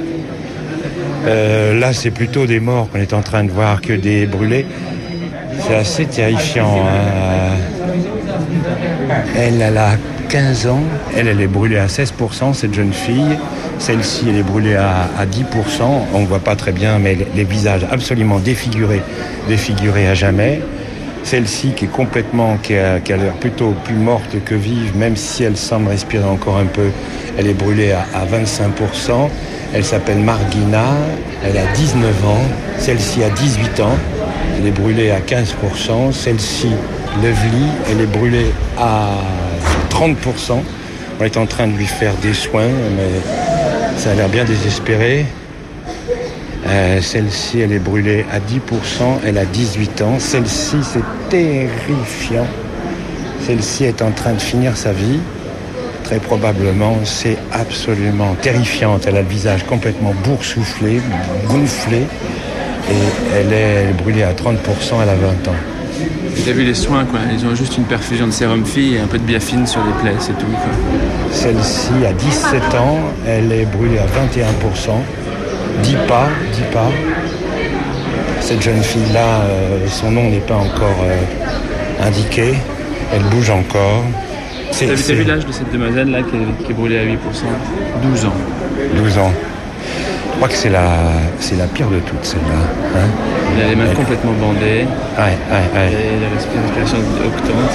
Euh, là, c'est plutôt des morts qu'on est en train de voir que des brûlés. C'est assez terrifiant. Hein. Elle, elle a quinze ans. Elle, elle est brûlée à seize pour cent, cette jeune fille. Celle-ci, elle est brûlée à, à dix pour cent. On ne voit pas très bien, mais les visages absolument défigurés, défigurés à jamais. Celle-ci, qui est complètement, qui a, qui a l'air plutôt plus morte que vive, même si elle semble respirer encore un peu, elle est brûlée à, à vingt-cinq pour cent. Elle s'appelle Margina, elle a dix-neuf ans. Celle-ci a dix-huit ans. Elle est brûlée à quinze pour cent. Celle-ci, Lovely, elle est brûlée à trente pour cent. On est en train de lui faire des soins, mais ça a l'air bien désespéré. Euh, celle-ci, elle est brûlée à dix pour cent. Elle a dix-huit ans. Celle-ci, c'est terrifiant. Celle-ci est en train de finir sa vie. Très probablement, c'est absolument terrifiant. Elle a le visage complètement boursouflé, gonflé. Et elle est brûlée à trente pour cent, elle a vingt ans. Vous avez vu les soins, quoi. Ils ont juste une perfusion de sérum fille et un peu de biafine sur les plaies, c'est tout, quoi. Celle-ci a dix-sept ans, elle est brûlée à vingt et un pour cent. dix pas, dix pas. Cette jeune fille-là, euh, son nom n'est pas encore euh, indiqué. Elle bouge encore. C'est, T'as c'est... vu l'âge de cette demoiselle-là qui est, qui est brûlée à huit pour cent? douze ans. douze ans. Je crois que c'est la, c'est la pire de toutes, celle-là. Hein, elle a les mains elle... complètement bandées. Ouais, ouais, ouais. Et la respiration octante.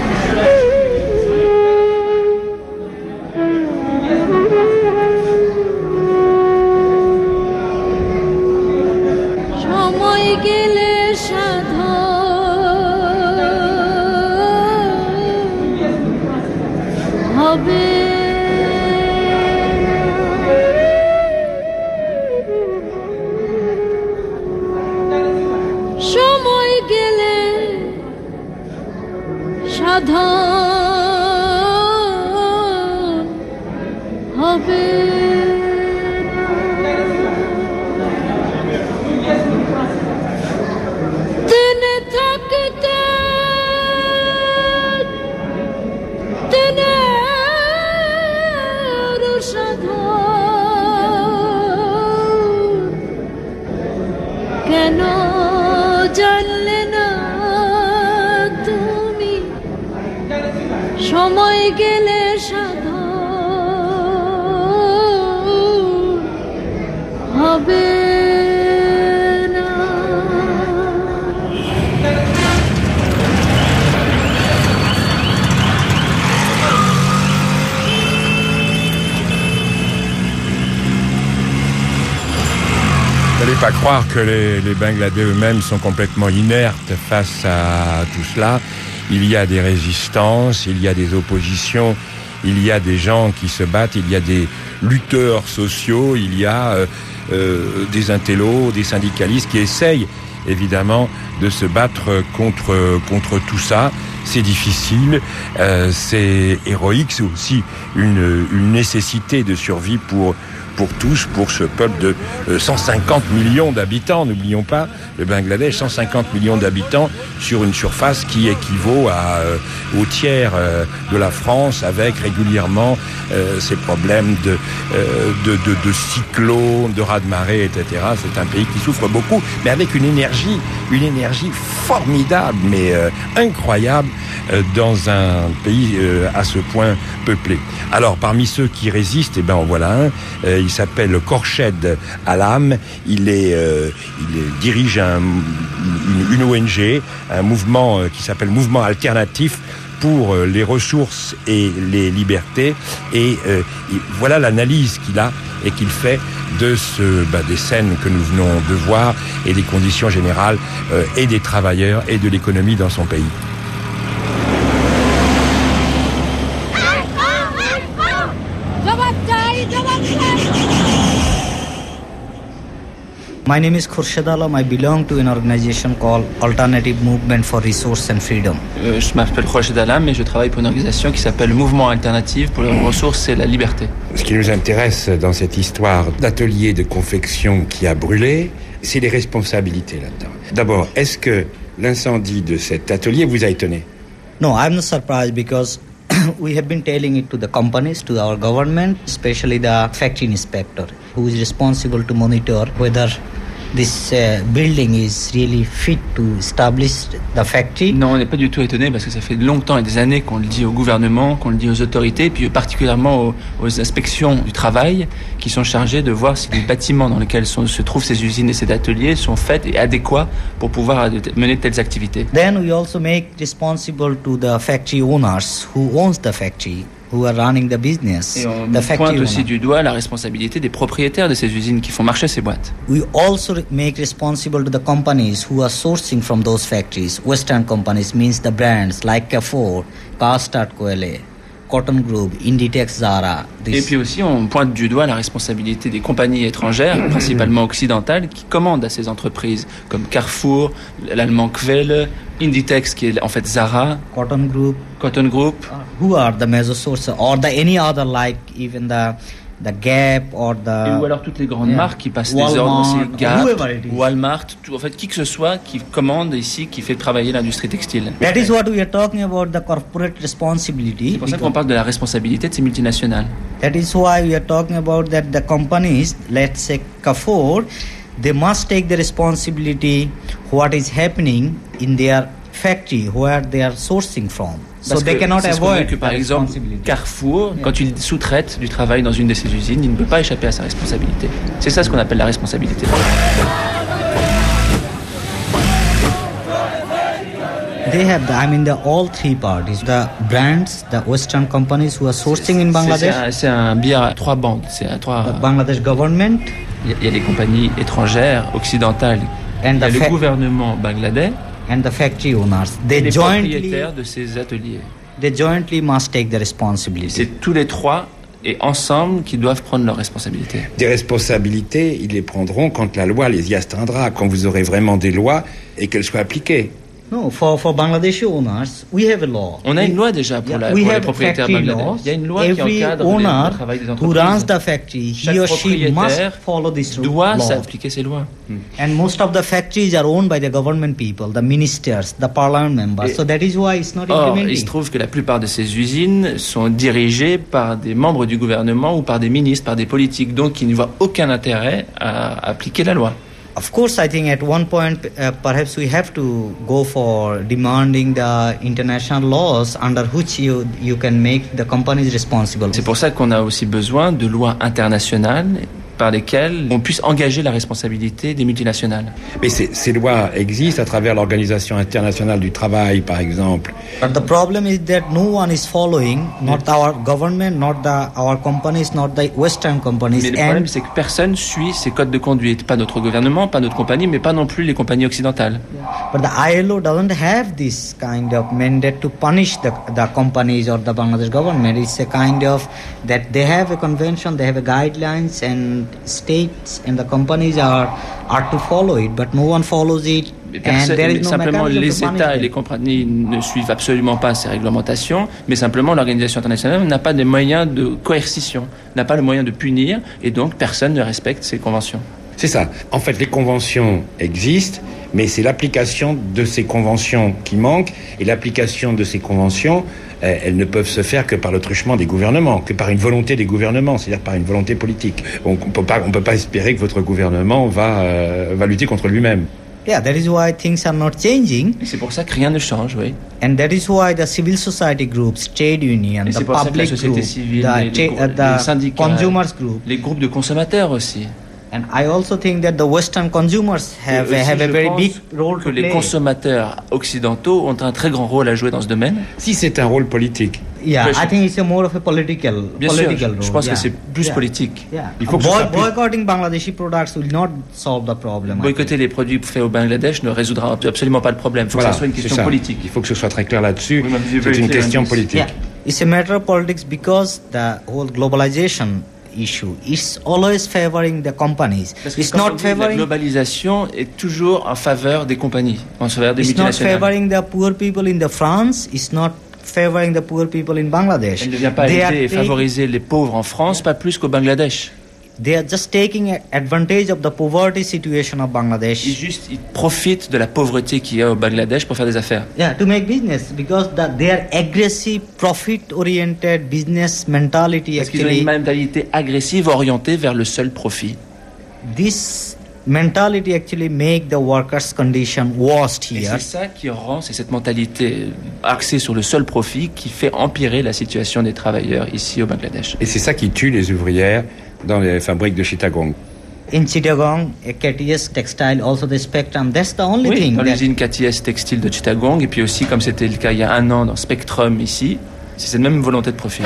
Pas croire que les, les Bangladais eux-mêmes sont complètement inertes face à tout cela. Il y a des résistances, il y a des oppositions, il y a des gens qui se battent, il y a des lutteurs sociaux, il y a euh, euh, des intellos, des syndicalistes qui essayent évidemment de se battre contre contre tout ça. C'est difficile, euh, c'est héroïque, c'est aussi une, une nécessité de survie pour pour tous, pour ce peuple de euh, cent cinquante millions d'habitants. N'oublions pas, le Bangladesh, cent cinquante millions d'habitants sur une surface qui équivaut à, euh, au tiers euh, de la France, avec régulièrement euh, ces problèmes de, euh, de, de, de cyclones, de raz-de-marée, et cetera. C'est un pays qui souffre beaucoup, mais avec une énergie, une énergie formidable, mais euh, incroyable, euh, dans un pays euh, à ce point peuplé. Alors, parmi ceux qui résistent, eh ben, en voilà un. Euh, il s'appelle Khorshid Alam. Il est, euh, il est, dirige un, une, une O N G, un mouvement euh, qui s'appelle Mouvement Alternatif pour euh, les ressources et les libertés. Et, euh, et voilà l'analyse qu'il a et qu'il fait de ce, bah, des scènes que nous venons de voir et des conditions générales euh, et des travailleurs et de l'économie dans son pays. My name is Khorshid Alam. I belong to an organization called Alternative Movement for Resource and Freedom. Euh, je m'appelle Khorshid Alam et je travaille pour une organisation qui s'appelle Mouvement Alternatif pour les ressources et la liberté. Ce qui nous intéresse dans cette histoire d'atelier de confection qui a brûlé, c'est les responsabilités là-dedans. D'abord, est-ce que l'incendie de cet atelier vous a étonné? No, I'm not surprised because we have been telling it to the companies, to our government, especially the factory inspector, who is responsible to monitor whether this uh, building is really fit to establish the factory. Non, on n'est pas du tout étonné parce que ça fait longtemps et des années qu'on le dit au gouvernement, qu'on le dit aux autorités, puis particulièrement aux, aux inspections du travail qui sont chargées de voir si les bâtiments dans lesquels sont, se trouvent ces usines et ces ateliers sont faits et adéquats pour pouvoir mener de telles activités. Then we also make responsible to the factory owners who owns the factory, who are running the business. Et on the pointe aussi owner. Du doigt la responsabilité des propriétaires de ces usines qui font marcher ces boîtes. We also make responsible to the companies who are sourcing from those factories. Western companies means the brands like Carrefour, Karstadt Koelle, Cotton Group, Inditex, Zara. Et puis aussi, on pointe du doigt la responsabilité des compagnies étrangères, principalement occidentales, qui commandent à ces entreprises, comme Carrefour, l'allemand Quelle, Inditex, qui est en fait Zara, Cotton Group, Cotton Group. Who are the major sources, or the any other like even the the Gap or the. Et ou alors toutes les grandes yeah. marques qui passent Walmart, des ordres, c'est Gap, Walmart, tout, en fait qui que ce soit qui commande ici, qui fait travailler l'industrie textile. That is what we are talking about, the corporate responsibility. C'est pour ça qu'on parle de la responsabilité de ces multinationales. That is why we are talking about that the companies, let's say Carrefour, they must take the responsibility what is happening in their factory where they are sourcing from. Parce so they cannot avoid que, par exemple, Carrefour, yeah. quand il sous-traite du travail dans une de ses usines, il ne peut pas échapper à sa responsabilité. C'est ça ce qu'on appelle la responsabilité. They have, the, I mean, the all three parties, the brands, the Western companies who are sourcing in Bangladesh. C'est, c'est un biais à trois bandes. C'est à trois. The Bangladesh government. Il y a les compagnies étrangères, occidentales. And il y a the le fa- gouvernement bangladais. And the factory owners. They et les jointly, propriétaires de ces ateliers. They jointly must take the responsibility. C'est tous les trois et ensemble qui doivent prendre leurs responsabilités. Des responsabilités, ils les prendront quand la loi les y astreindra, quand vous aurez vraiment des lois et qu'elles soient appliquées. No, for, for Bangladeshi owners, we have a law. On a une loi déjà pour, la, pour les propriétaires bangladais. Il y a une loi Every qui encadre owner les, le travail des entreprises. Who runs the factory, Chaque he or she must follow this doit law. s'appliquer ces lois. Hmm. And most of the factories are owned by the government people, the ministers, the parliament members. Et, so that is why it's not or, implementing. Il se trouve que la plupart de ces usines sont dirigées par des membres du gouvernement ou par des ministres, par des politiques, donc qui ne voient aucun intérêt à appliquer la loi. Of course, I think at one point, uh, perhaps we have to go for demanding the international laws under which you you can make the companies responsible. C'est pour ça qu'on a aussi besoin de lois internationales par lesquelles on puisse engager la responsabilité des multinationales. Mais ces, ces lois existent à travers l'Organisation internationale du travail, par exemple. But the problem is that no one is following, not our government, not the, our companies, not the Western companies. Mais le problème, c'est que personne suit ces codes de conduite. Pas notre gouvernement, pas notre compagnie, mais pas non plus les compagnies occidentales. But the I L O doesn't have this kind of mandate to punish the, the companies or the Bangladesh government. It's a kind of that they have a convention, they have a guidelines, and states and the companies are are to follow it, but no one follows it. And there is no simplement les États et les compagnies ne suivent absolument pas ces réglementations, mais simplement l'organisation internationale n'a pas de moyens de coercition, n'a pas le moyen de punir, et donc personne ne respecte ces conventions. C'est ça. En fait, les conventions existent, mais c'est l'application de ces conventions qui manque, et l'application de ces conventions, euh, elles ne peuvent se faire que par le truchement des gouvernements, que par une volonté des gouvernements, c'est-à-dire par une volonté politique. On ne peut pas, on peut pas espérer que votre gouvernement va, euh, va lutter contre lui-même. Yeah, that is why things are not changing. Et c'est pour ça que rien ne change, oui. And that is why the civil society groups, trade union, the public group, civile, the, les, les, uh, the les syndicats, consumers group, les groupes de consommateurs aussi. And I also think that the Western consumers have, uh, have a very big role que to les play. consommateurs occidentaux ont un très grand rôle à jouer dans ce domaine. Si c'est un rôle politique. Yeah, I think it's a more of a political, Bien political sûr, role. je pense yeah. que c'est plus yeah. politique. Yeah. Il faut que Boy, boycotting Bangladeshi products will not solve the problem. Boycotter les produits faits au Bangladesh ne résoudra absolument pas le problème. Il faut voilà, que ce soit une question politique. Il faut que ce soit très clair là-dessus. Oui, c'est une question politique. Yeah. It's a matter of politics because the whole globalization issue is always favoring the companies. Parce que it's not favoring. La globalisation est toujours en faveur des compagnies, en faveur des it's multinationales. It's not favoring the poor people in the France. It's not favoring the poor people in Bangladesh. Elle ne vient pas aider et favoriser les pauvres en France, pas plus qu'au Bangladesh. they are just taking advantage of the poverty situation of Bangladesh. Ils juste ils profitent de la pauvreté qu'il y a au Bangladesh pour faire des affaires. Yeah, to make business because the, their aggressive, profit-oriented business mentality Parce qu'ils ont une mentalité agressive orientée vers le seul profit. This mentality actually make the workers' condition worst here. Et c'est ça qui rend, c'est cette mentalité axée sur le seul profit qui fait empirer la situation des travailleurs ici au Bangladesh. Et c'est ça qui tue les ouvrières dans les fabriques de Chittagong. In Chittagong, K T S Textile, also the Spectrum, that's the only oui, thing. Dans that... l'usine K T S Textile de Chittagong, et puis aussi, comme c'était le cas il y a un an dans Spectrum ici, c'est cette même volonté de profit.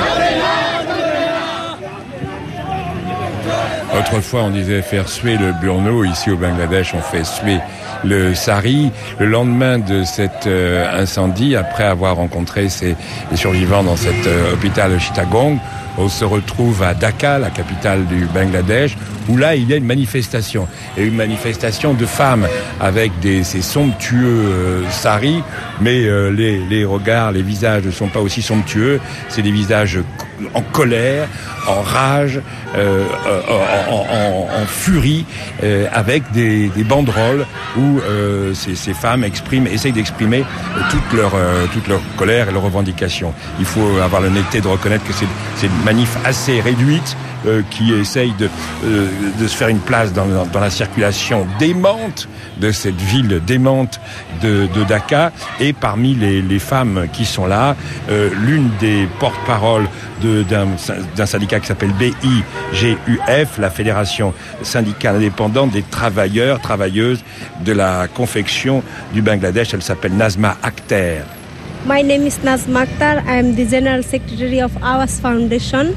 Autrefois, on disait faire suer le burno. Ici, au Bangladesh, on fait suer le sari. Le lendemain de cet euh, incendie, après avoir rencontré ces, les survivants dans cet euh, hôpital de Chittagong, on se retrouve à Dhaka, la capitale du Bangladesh, où là, il y a une manifestation. Et une manifestation de femmes avec des, ces somptueux euh, saris, mais euh, les, les regards, les visages ne sont pas aussi somptueux. C'est des visages en colère, en rage, euh, en, en, en, en furie, euh, avec des, des banderoles où euh, ces, ces femmes expriment, essayent d'exprimer toute leur, euh, toute leur colère et leurs revendications. Il faut avoir l'honnêteté de reconnaître que c'est, c'est une manif assez réduite, euh, qui essaye de, euh, de se faire une place dans, dans, dans la circulation démente de cette ville démente de, de Dhaka. Et parmi les, les femmes qui sont là, euh, l'une des porte-paroles de, d'un, d'un syndicat qui s'appelle B I G U F, la Fédération syndicale indépendante des travailleurs, travailleuses de la confection du Bangladesh. Elle s'appelle Nazma Akhter. My name is Nazma Akhter. I am the General Secretary of Awas Foundation.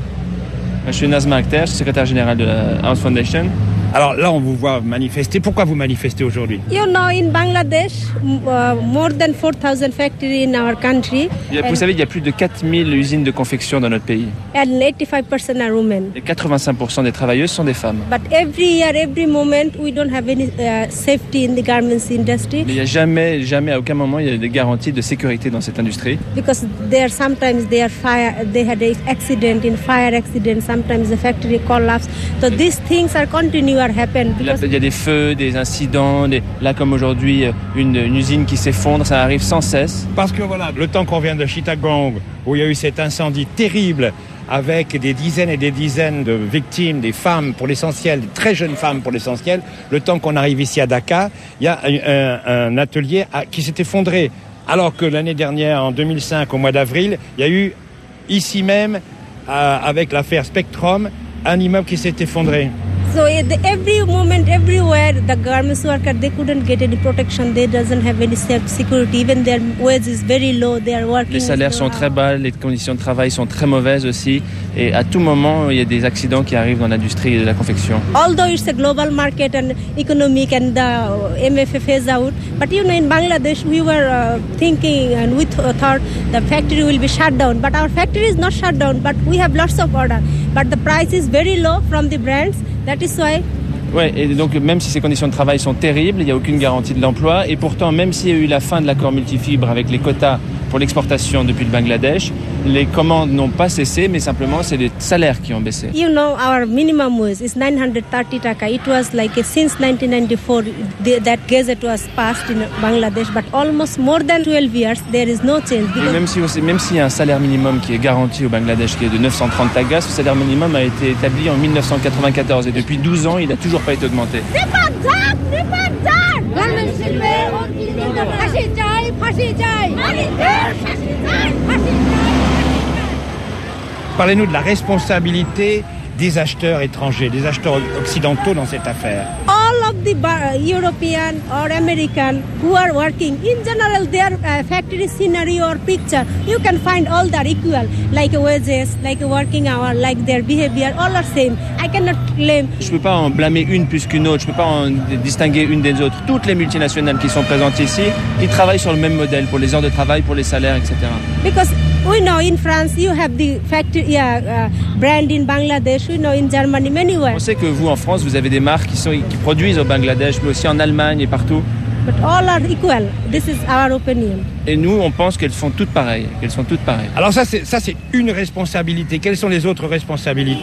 Je suis Nazma Akhter, je suis secrétaire général de la Awas Foundation. Alors là, on vous voit manifester. Pourquoi vous manifestez aujourd'hui? You know, in Bangladesh, uh, more than four thousand factories in our country. Vous savez, il y a plus de quatre mille usines de confection dans notre pays. And eighty-five percent are women. Et quatre-vingt-cinq pour cent des travailleuses sont des femmes. But every year, every moment, we don't have any uh, safety in the garments industry. Mais il n'y a jamais, jamais, à aucun moment, il y a des garanties de sécurité dans cette industrie. Because there sometimes they are fire, they had an accident, in fire accident. Sometimes the factory collapse. So these things are continuing. Il y a des feux, des incidents, des... là comme aujourd'hui, une, une usine qui s'effondre, ça arrive sans cesse. Parce que voilà, le temps qu'on vient de Chittagong, où il y a eu cet incendie terrible, avec des dizaines et des dizaines de victimes, des femmes pour l'essentiel, des très jeunes femmes pour l'essentiel, le temps qu'on arrive ici à Dhaka, il y a un, un, un atelier qui s'est effondré. Alors que l'année dernière, en deux mille cinq, au mois d'avril, il y a eu ici même, euh, avec l'affaire Spectrum, un immeuble qui s'est effondré. So every moment, everywhere, the garments workers, they couldn't get any protection. They doesn't have any self-security. Even their wage is very low. They are working. Les salaires sont très bas, les conditions de travail sont très mauvaises aussi. Et à tout moment, il y a des accidents qui arrivent dans l'industrie de la confection. Although it's a global market and economic and the M F F phase out, but you know, in Bangladesh, we were uh, thinking and we th- thought the factory will be shut down. But our factory is not shut down. But we have lots of order. But the price is very low from the brands. That is why. Ouais, et donc même si ces conditions de travail sont terribles, il n'y a aucune garantie de l'emploi. Et pourtant, même s'il y a eu la fin de l'accord multifibre avec les quotas pour l'exportation depuis le Bangladesh, les commandes n'ont pas cessé, mais simplement c'est les salaires qui ont baissé. You know, our minimum wage is nine hundred thirty taka. It was like a, since nineteen ninety-four the, that gazette was passed in Bangladesh, but almost more than twelve years there is no change. Et même si même s'il y a un salaire minimum qui est garanti au Bangladesh qui est de neuf cent trente takas, ce salaire minimum a été établi en mille neuf cent quatre-vingt-quatorze et depuis douze ans, il n'a toujours pas été augmenté. Parlez-nous de la responsabilité des acheteurs étrangers, des acheteurs occidentaux dans cette affaire. All of the bar- European or American who are working, in general, their uh, factory scenario or picture, you can find all that equal, like wages, like working hour, like their behavior, all are same. I cannot claim. Je ne peux pas en blâmer une plus qu'une autre, je ne peux pas en distinguer une des autres. Toutes les multinationales qui sont présentes ici, ils travaillent sur le même modèle pour les heures de travail, pour les salaires, et cetera. Because we know in France you have the factory yeah, uh, brand in Bangladesh. We know in Germany many where. On sait que vous en France vous avez des marques qui sont qui produisent au Bangladesh, mais aussi en Allemagne et partout. But all are equal. This is our opinion. Et nous, on pense qu'elles font toutes pareilles, qu'elles sont toutes pareilles. Alors ça, c'est ça, c'est une responsabilité. Quelles sont les autres responsabilités?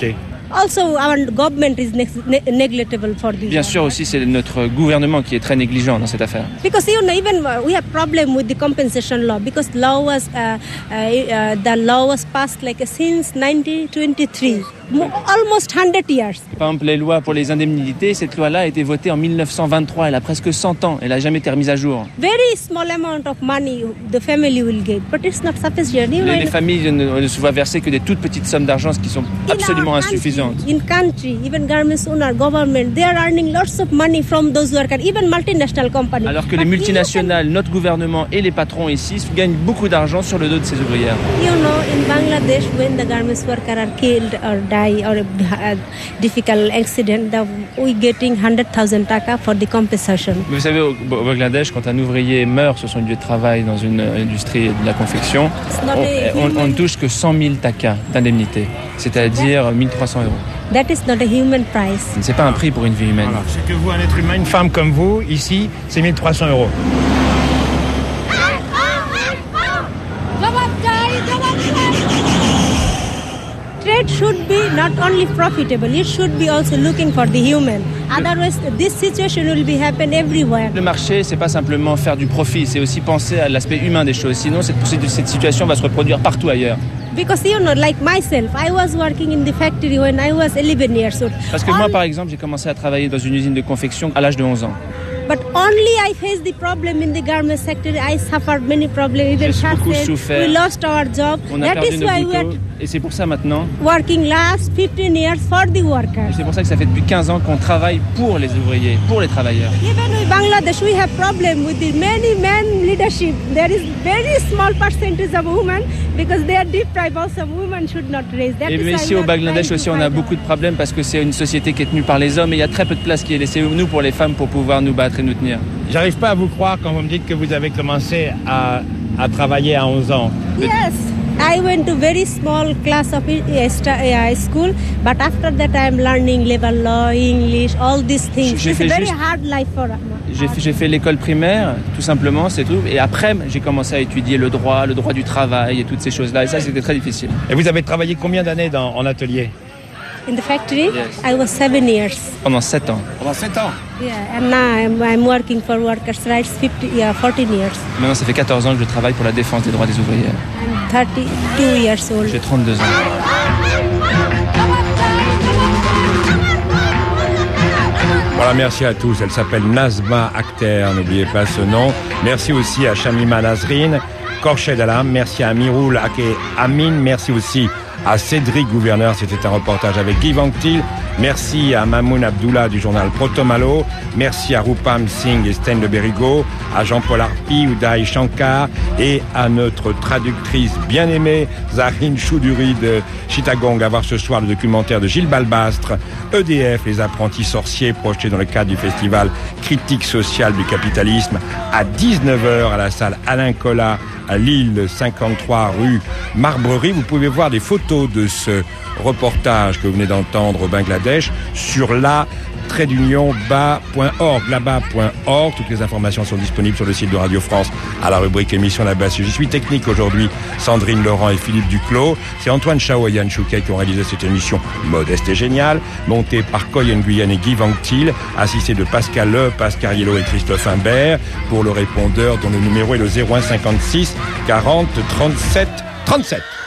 Also, our government is ne- neglectable for this. Bien sûr aussi, c'est notre gouvernement qui est très négligent dans cette affaire. Because you know, even we have problem with the compensation law because law was uh, uh, uh, the law was passed like since nineteen twenty-three, almost one hundred years. Par exemple, les lois pour les indemnités, cette loi-là a été votée en dix-neuf cent vingt-trois. Elle a presque cent ans. Elle n'a jamais été remise à jour. Very small amount of money the family will get, but it's not sufficient. You know, les, les familles ne, ne se voient verser que des toutes petites sommes d'argent, ce qui sont absolument insuffisantes. In country, even garments owner, government, they are earning lots of money from those workers, even multinational companies. Alors que les multinationales, notre gouvernement et les patrons ici gagnent beaucoup d'argent sur le dos de ces ouvrières. You know, in Bangladesh, when the garments workers are killed or die or a difficult accident, the, we getting one hundred thousand taka for the compensation. Vous savez, au Bangladesh, quand un ouvrier meurt sur son lieu de travail dans une industrie de la confection, on, on, on ne touche que cent mille takas d'indemnité, c'est-à-dire mille trois cents euros. That is not a human price. C'est pas un prix pour une vie humaine. Alors, c'est que vous, un être humain, une femme comme vous, ici, c'est mille trois cents euros. Trade should be not only profitable, it should be also looking for the human. Otherwise, this situation will be happen everywhere. Le marché, c'est pas simplement faire du profit, c'est aussi penser à l'aspect humain des choses. Sinon, cette, cette situation va se reproduire partout ailleurs. Because you know, like myself, I was working in the factory when I was eleven years old. Parce que moi, par exemple, j'ai commencé à travailler dans une usine de confection à l'âge de onze ans. But only I faced the problem in the garment sector. I suffered many problems. Even J'ai beaucoup souffert. We lost our job. On a That perdu is nos why we are couteaux. Et c'est pour ça maintenant. Working last fifteen years for the workers. Et c'est pour ça que ça fait depuis quinze ans qu'on travaille pour les ouvriers, pour les travailleurs. Even in Bangladesh, we have problem with the many men leadership. There is very small percentage of women because they are deprived. Also, women should not raise. That Et ici au Bangladesh aussi, on a beaucoup de problèmes parce que c'est une société qui est tenue par les hommes et il y a très peu de place qui est laissée nous pour les femmes pour pouvoir nous battre et nous tenir. J'arrive pas à vous croire quand vous me dites que vous avez commencé à, à travailler à onze ans. Yes, I went to very small class of uh, school, but after that I am learning labor law, English, all these things. J'ai It's fait a very juste... hard life for us. J'ai fait, j'ai fait l'école primaire, tout simplement, c'est tout. Et après, j'ai commencé à étudier le droit, le droit du travail et toutes ces choses-là. Et ça, c'était très difficile. Et vous avez travaillé combien d'années dans, en atelier? In the factory, yes. I was seven years. Pendant sept ans. Pendant sept ans. Yeah, and now I'm, I'm working for workers' rights fifty, yeah, fourteen years. Maintenant, ça fait quatorze ans que je travaille pour la défense des droits des ouvriers. I'm thirty-two years old. J'ai trente-deux ans. Voilà, merci à tous. Elle s'appelle Nazma Akhter, n'oubliez pas ce nom. Merci aussi à Shamima Nazrine, Korched Alam, merci à Miroul Ake Amin, merci aussi à Cédric Gouverneur, c'était un reportage avec Guy Vanctil. Merci à Mamoun Abdullah du journal Protomalo. Merci à Rupam Singh et Sten Le Berigo, à Jean-Paul Arpi, Uday Shankar et à notre traductrice bien-aimée Zahrine Choudhury de Chittagong. À voir ce soir le documentaire de Gilles Balbastre, E D F, les apprentis sorciers, projeté dans le cadre du festival Critique sociale du capitalisme à dix-neuf heures à la salle Alain Collat à Lille, cinquante-trois rue Marbrerie. Vous pouvez voir des photos de ce reportage que vous venez d'entendre au Bangladesh sur la trait d'union bas point org, là-bas point org. Toutes les informations sont disponibles sur le site de Radio France à la rubrique émission là-bas. J'y suis technique aujourd'hui, Sandrine Laurent et Philippe Duclos. C'est Antoine Chao et Yann Chouquet qui ont réalisé cette émission modeste et géniale, montée par Coy Nguyen et Guy Vanctil, assisté de Pascal Le, Pascal Yello et Christophe Imbert pour le répondeur dont le numéro est le zéro un cinquante-six quarante trente-sept trente-sept.